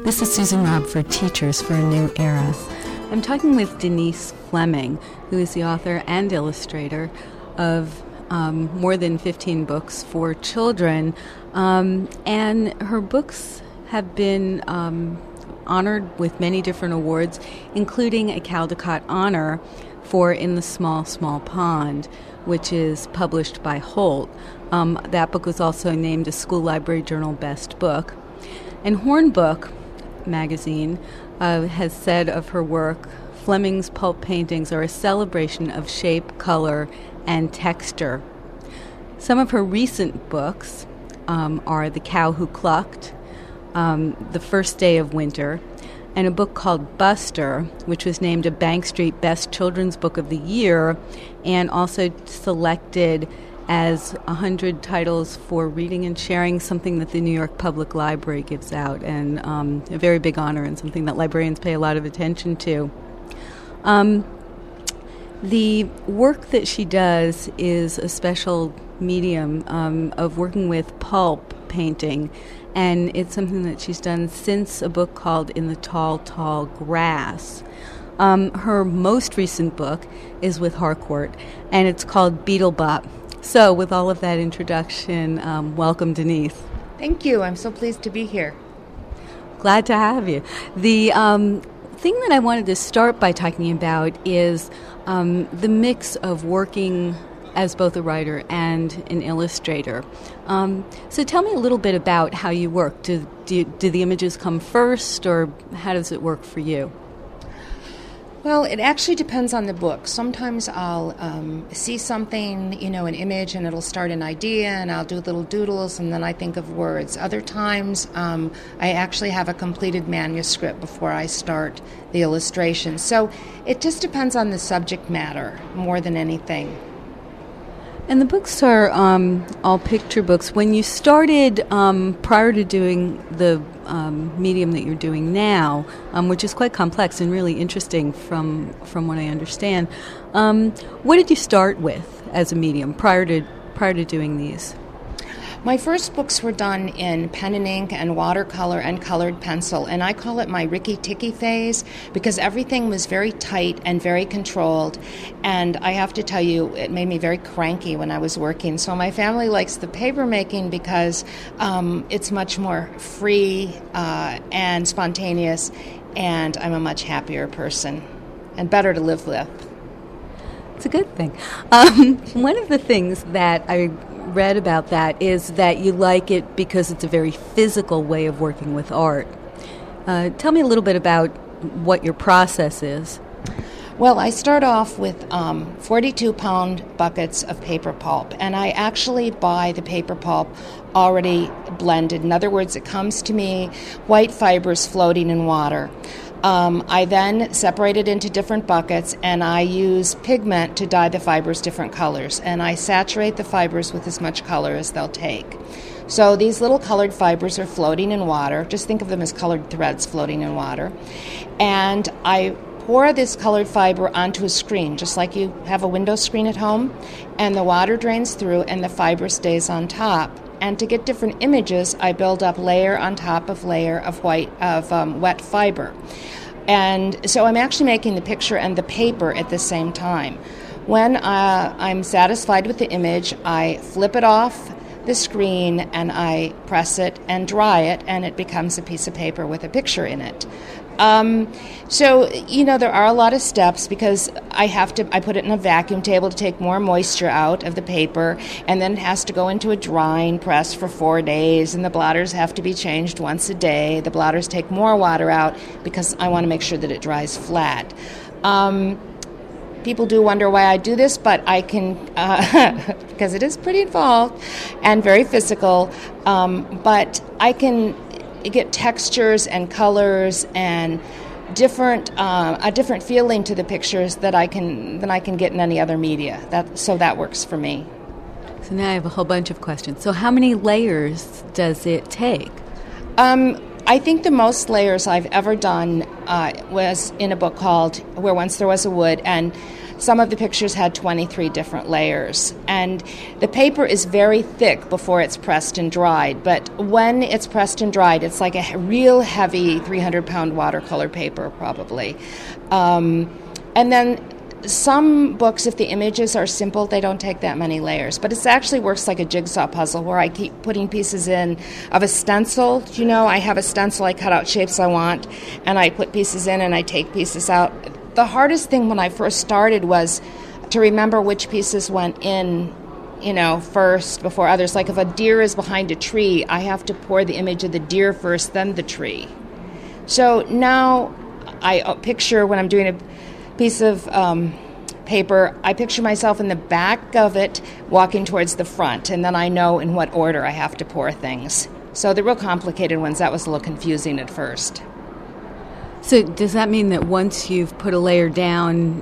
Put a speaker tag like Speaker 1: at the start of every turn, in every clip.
Speaker 1: This is Susan Robb for Teachers for a New Era.
Speaker 2: I'm talking with Denise Fleming, who is the author and illustrator of more than 15 books for children. And her books have been honored with many different awards, including a Caldecott Honor for In the Small, Small Pond, which is published by Holt. That book was also named a School Library Journal Best Book. And Hornbook magazine has said of her work, Fleming's pulp paintings are a celebration of shape, color, and texture. Some of her recent books are The Cow Who Clucked, The First Day of Winter, and a book called Buster, which was named a Bank Street Best Children's Book of the Year, and also selected as 100 titles for reading and sharing, something that the New York Public Library gives out, and a very big honor and something that librarians pay a lot of attention to. The work that she does is a special medium of working with pulp painting, and it's something that she's done since a book called In the Tall, Tall Grass. Her most recent book is with Harcourt, and it's called Beetlebop. So, with all of that introduction, welcome, Denise.
Speaker 3: Thank you. I'm so pleased to be here.
Speaker 2: Glad to have you. The thing that I wanted to start by talking about is the mix of working as both a writer and an illustrator. So tell me a little bit about how you work. Do the images come first, or how does it work for you?
Speaker 3: Well, it actually depends on the book. Sometimes I'll see something, an image, and it'll start an idea, and I'll do little doodles, and then I think of words. Other times, I actually have a completed manuscript before I start the illustration. So it just depends on the subject matter more than anything.
Speaker 2: And the books are all picture books. When you started, prior to doing the medium that you're doing now, which is quite complex and really interesting from what I understand, what did you start with as a medium prior to doing these?
Speaker 3: My first books were done in pen and ink and watercolor and colored pencil, and I call it my Rikki-Tikki phase because everything was very tight and very controlled, and I have to tell you, it made me very cranky when I was working. So my family likes the paper making because it's much more free and spontaneous, and I'm a much happier person and better to live with.
Speaker 2: It's a good thing. One of the things that I read about that is that you like it because it's a very physical way of working with art. Tell me a little bit about what your process is.
Speaker 3: Well, I start off with 42-pound buckets of paper pulp, and I actually buy the paper pulp already blended. In other words, it comes to me white fibers floating in water. I then separate it into different buckets, and I use pigment to dye the fibers different colors, and I saturate the fibers with as much color as they'll take. So these little colored fibers are floating in water. Just think of them as colored threads floating in water. And I pour this colored fiber onto a screen, just like you have a window screen at home, and the water drains through and the fiber stays on top. And to get different images, I build up layer on top of layer of wet fiber. And so I'm actually making the picture and the paper at the same time. When I'm satisfied with the image, I flip it off the screen and I press it and dry it, and it becomes a piece of paper with a picture in it. So, there are a lot of steps because I put it in a vacuum table to take more moisture out of the paper, and then it has to go into a drying press for 4 days, and the blotters have to be changed once a day. The blotters take more water out because I want to make sure that it dries flat. People do wonder why I do this, but I can, because it is pretty involved and very physical, but I can get textures and colors and a different feeling to the pictures than I can get in any other media. So that works for me.
Speaker 2: So now I have a whole bunch of questions. So how many layers does it take?
Speaker 3: I think the most layers I've ever done was in a book called Where Once There Was a Wood, and some of the pictures had 23 different layers. And the paper is very thick before it's pressed and dried, but when it's pressed and dried, it's like a real heavy 300-pound watercolor paper, probably. And then some books, if the images are simple, they don't take that many layers. But it actually works like a jigsaw puzzle where I keep putting pieces in of a stencil. You know, I have a stencil, I cut out shapes I want, and I put pieces in and I take pieces out. The hardest thing when I first started was to remember which pieces went in, you know, first before others. Like if a deer is behind a tree, I have to pour the image of the deer first, then the tree. So now I picture when I'm doing a piece of paper, I picture myself in the back of it walking towards the front, and then I know in what order I have to pour things. So the real complicated ones, that was a little confusing at first.
Speaker 2: So does that mean that once you've put a layer down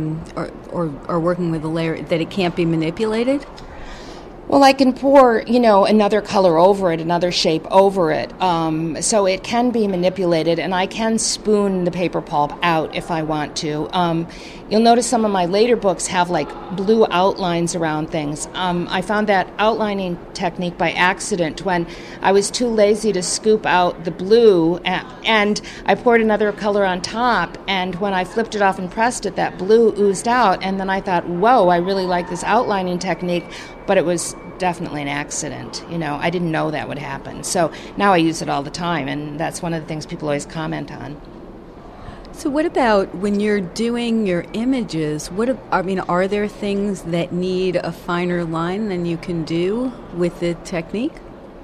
Speaker 2: or working with a layer, that it can't be manipulated?
Speaker 3: Well, I can pour, you know, another color over it, another shape over it. So it can be manipulated, and I can spoon the paper pulp out if I want to. You'll notice some of my later books have like blue outlines around things. I found that outlining technique by accident when I was too lazy to scoop out the blue, and I poured another color on top, and when I flipped it off and pressed it, that blue oozed out, and then I thought, whoa, I really like this outlining technique, but it was definitely an accident. You know, I didn't know that would happen. So now I use it all the time, and that's one of the things people always comment on.
Speaker 2: So what about when you're doing your images? Are there things that need a finer line than you can do with the technique?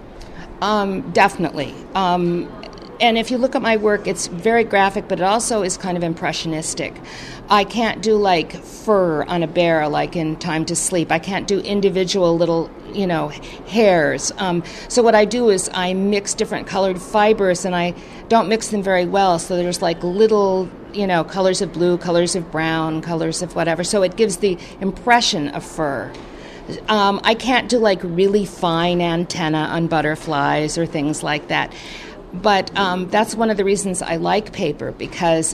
Speaker 3: Definitely. And if you look at my work, it's very graphic, but it also is kind of impressionistic. I can't do like fur on a bear like in Time to Sleep. I can't do individual little, you know, hairs. So what I do is I mix different colored fibers, and I don't mix them very well. So there's like little, you know, colors of blue, colors of brown, colors of whatever. So it gives the impression of fur. I can't do like really fine antenna on butterflies or things like that. But that's one of the reasons I like paper, because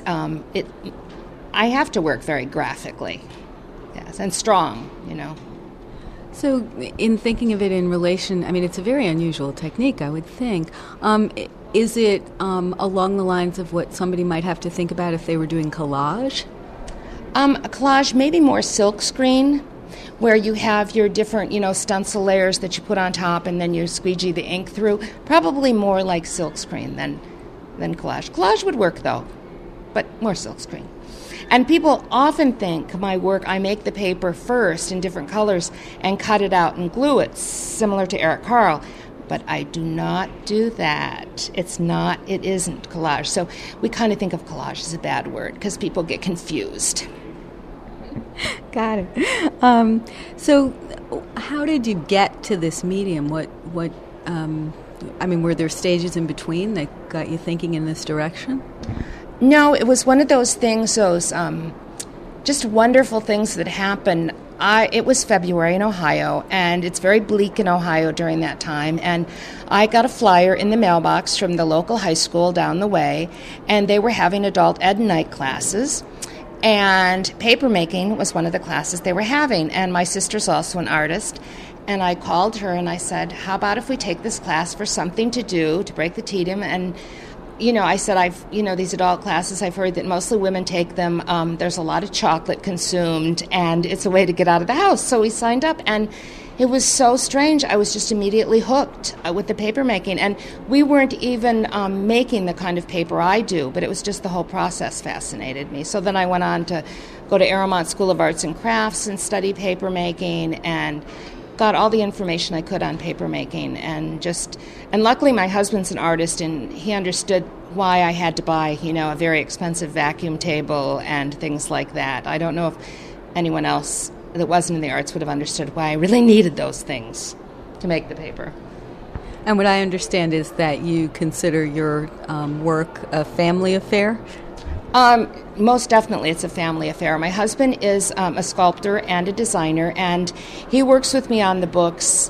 Speaker 3: I have to work very graphically, yes, and strong, you know.
Speaker 2: So in thinking of it in relation, I mean, it's a very unusual technique, I would think. Is it along the lines of what somebody might have to think about if they were doing collage?
Speaker 3: A collage, maybe more silkscreen, where you have your different, you know, stencil layers that you put on top and then you squeegee the ink through. Probably more like silkscreen than collage. Collage would work, though, but more silkscreen. And people often think my work, I make the paper first in different colors and cut it out and glue it, similar to Eric Carle. But I do not do that. It isn't collage. So we kind of think of collage as a bad word because people get confused.
Speaker 2: Got it. So how did you get to this medium? Were there stages in between that got you thinking in this direction?
Speaker 3: No, it was one of those things, just wonderful things that happened. It was February in Ohio, and it's very bleak in Ohio during that time, and I got a flyer in the mailbox from the local high school down the way, and they were having adult ed night classes, and papermaking was one of the classes they were having, and my sister's also an artist, and I called her and I said, how about if we take this class for something to do, to break the tedium, and I said, these adult classes, I've heard that mostly women take them. There's a lot of chocolate consumed, and it's a way to get out of the house. So we signed up, and it was so strange. I was just immediately hooked with the paper making. And we weren't even making the kind of paper I do, but it was just the whole process fascinated me. So then I went on to go to Aramont School of Arts and Crafts and study paper making, and got all the information I could on paper making, and luckily my husband's an artist, and he understood why I had to buy, a very expensive vacuum table and things like that. I don't know if anyone else that wasn't in the arts would have understood why I really needed those things to make the paper.
Speaker 2: And what I understand is that you consider your work a family affair?
Speaker 3: most definitely it's a family affair. My husband is a sculptor and a designer, and he works with me on the books.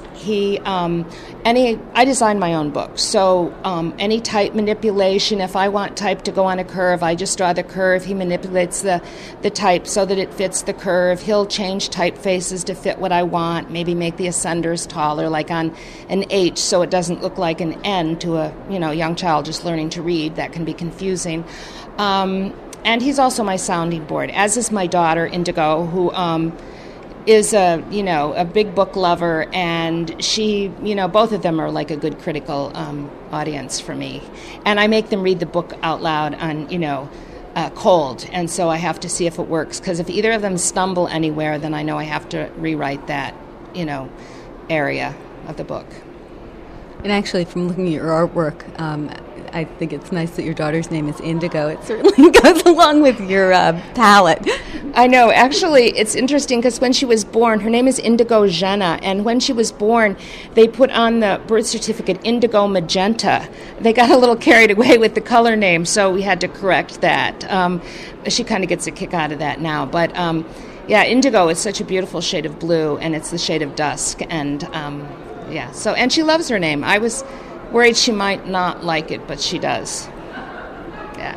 Speaker 3: I design my own books, so any type manipulation, if I want type to go on a curve, I just draw the curve. He manipulates the type so that it fits the curve. He'll change typefaces to fit what I want, maybe make the ascenders taller, like on an H, so it doesn't look like an N to a young child just learning to read. That can be confusing. And he's also my sounding board, as is my daughter, Indigo, who is a big book lover, and she, both of them are like a good critical audience for me. And I make them read the book out loud on, cold, and so I have to see if it works, because if either of them stumble anywhere, then I know I have to rewrite that, area of the book.
Speaker 2: And actually, from looking at your artwork, I think it's nice that your daughter's name is Indigo. It certainly goes along with your palette.
Speaker 3: I know. Actually, it's interesting because when she was born, her name is Indigo Jenna, and when she was born, they put on the birth certificate Indigo Magenta. They got a little carried away with the color name, so we had to correct that. She kind of gets a kick out of that now. But, indigo is such a beautiful shade of blue, and it's the shade of dusk, and, and she loves her name. I was worried she might not like it, but she does. Yeah.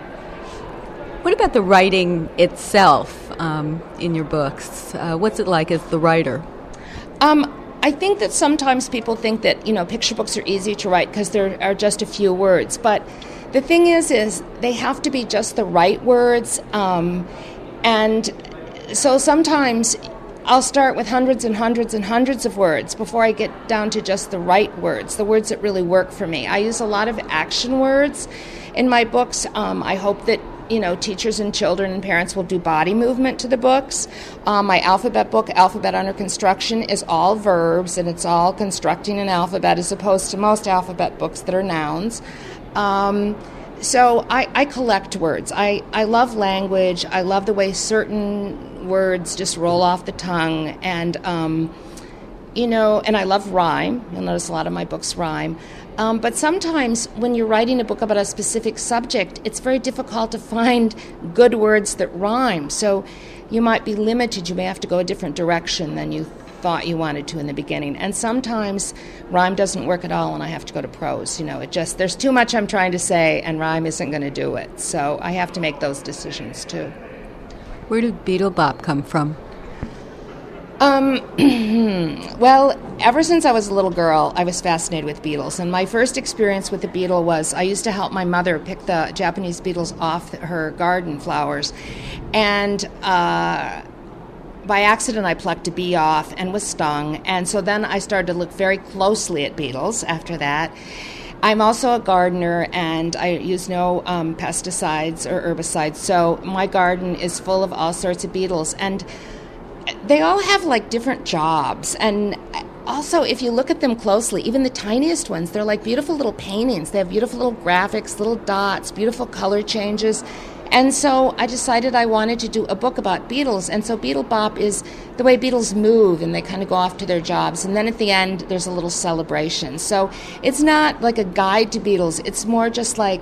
Speaker 2: What about the writing itself in your books? What's it like as the writer?
Speaker 3: I think that sometimes people think that, picture books are easy to write because there are just a few words. But the thing is they have to be just the right words. And so sometimes I'll start with hundreds and hundreds and hundreds of words before I get down to just the right words, the words that really work for me. I use a lot of action words in my books. I hope that, teachers and children and parents will do body movement to the books. My alphabet book, Alphabet Under Construction, is all verbs, and it's all constructing an alphabet as opposed to most alphabet books that are nouns. So I collect words. I love language. I love the way certain words just roll off the tongue, and and I love rhyme. You'll notice a lot of my books rhyme. But sometimes when you're writing a book about a specific subject, it's very difficult to find good words that rhyme. So you might be limited. You may have to go a different direction than you thought you wanted to in the beginning. And sometimes rhyme doesn't work at all, and I have to go to prose. There's too much I'm trying to say, and rhyme isn't going to do it. So I have to make those decisions too.
Speaker 2: Where did Beatle Bop come from?
Speaker 3: Well, ever since I was a little girl, I was fascinated with beetles. And my first experience with the beetle was I used to help my mother pick the Japanese beetles off her garden flowers. And by accident, I plucked a bee off and was stung. And so then I started to look very closely at beetles after that. I'm also a gardener, and I use no pesticides or herbicides. So my garden is full of all sorts of beetles. And they all have like different jobs, and also if you look at them closely, even the tiniest ones, they're like beautiful little paintings. They have beautiful little graphics, little dots, beautiful color changes. And so I decided I wanted to do a book about beetles, and so Beetle Bop is the way beetles move, and they kind of go off to their jobs, and then at the end there's a little celebration. So it's not like a guide to beetles, it's more just like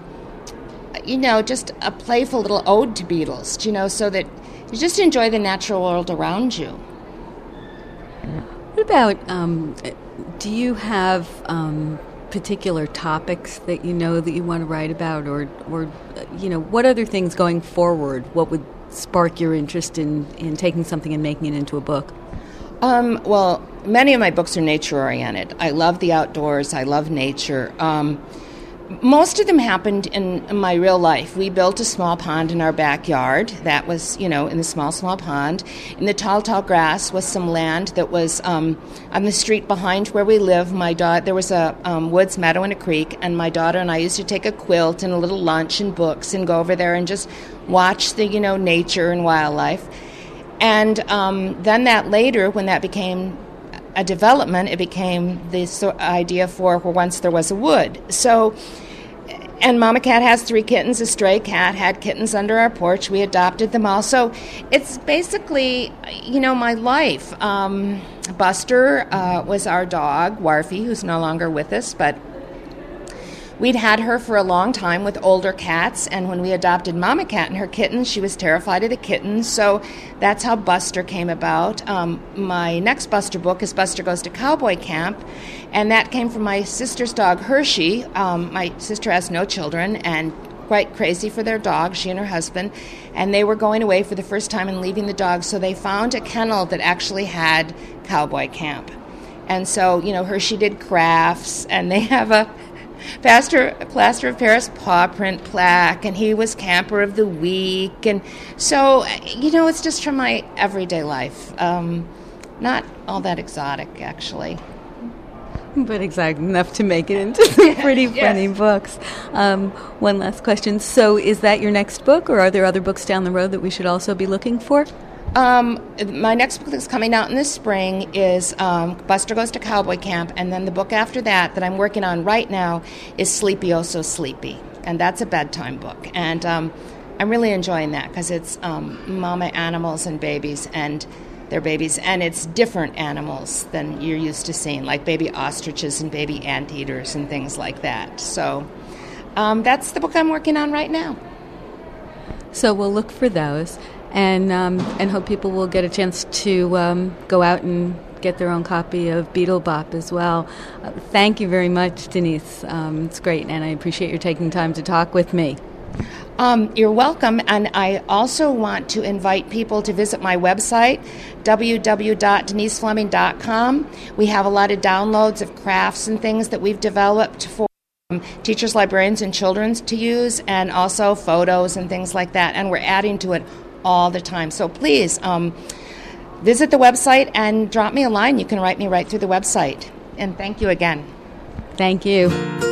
Speaker 3: just a playful little ode to beetles, so that you just enjoy the natural world around you.
Speaker 2: What about, do you have particular topics that you want to write about, or what other things going forward, what would spark your interest in taking something and making it into a book?
Speaker 3: Well, many of my books are nature-oriented. I love the outdoors. I love nature. Most of them happened in my real life. We built a small pond in our backyard. That was, in the small pond. In the tall grass was some land that was on the street behind where we live. There was a woods meadow and a creek, and my daughter and I used to take a quilt and a little lunch and books and go over there and just watch the, nature and wildlife. And then that later, when that became a development, it became this idea for where once there was a wood. So, and Mama Cat has 3 kittens. A stray cat had kittens under our porch. We adopted them all. So it's basically, my life. Buster was our dog, Warfy, who's no longer with us, but we'd had her for a long time with older cats, and when we adopted Mama Cat and her kittens, she was terrified of the kittens, so that's how Buster came about. My next Buster book is Buster Goes to Cowboy Camp, and that came from my sister's dog, Hershey. My sister has no children, and quite crazy for their dog, she and her husband, and they were going away for the first time and leaving the dog, so they found a kennel that actually had Cowboy Camp. And so, Hershey did crafts, and they have a plaster of Paris paw print plaque, and he was Camper of the Week, and so, it's just from my everyday life. Not all that exotic, actually.
Speaker 2: But exactly enough to make it into some pretty funny books. One last question. So is that your next book, or are there other books down the road that we should also be looking for?
Speaker 3: My next book that's coming out in the spring is Buster Goes to Cowboy Camp, and then the book after that I'm working on right now is Sleepy Oh So Sleepy, and that's a bedtime book. And I'm really enjoying that because it's mama animals and babies, and their babies, and it's different animals than you're used to seeing, like baby ostriches and baby anteaters and things like that. So that's the book I'm working on right now.
Speaker 2: So we'll look for those, and hope people will get a chance to go out and get their own copy of Beetle Bop as well. Thank you very much, Denise. It's great, and I appreciate your taking time to talk with me.
Speaker 3: You're welcome, and I also want to invite people to visit my website, www.denisefleming.com. We have a lot of downloads of crafts and things that we've developed for teachers, librarians, and children to use, and also photos and things like that, and we're adding to it all the time. So please visit the website and drop me a line. You can write me right through the website. And thank you again.
Speaker 2: Thank you.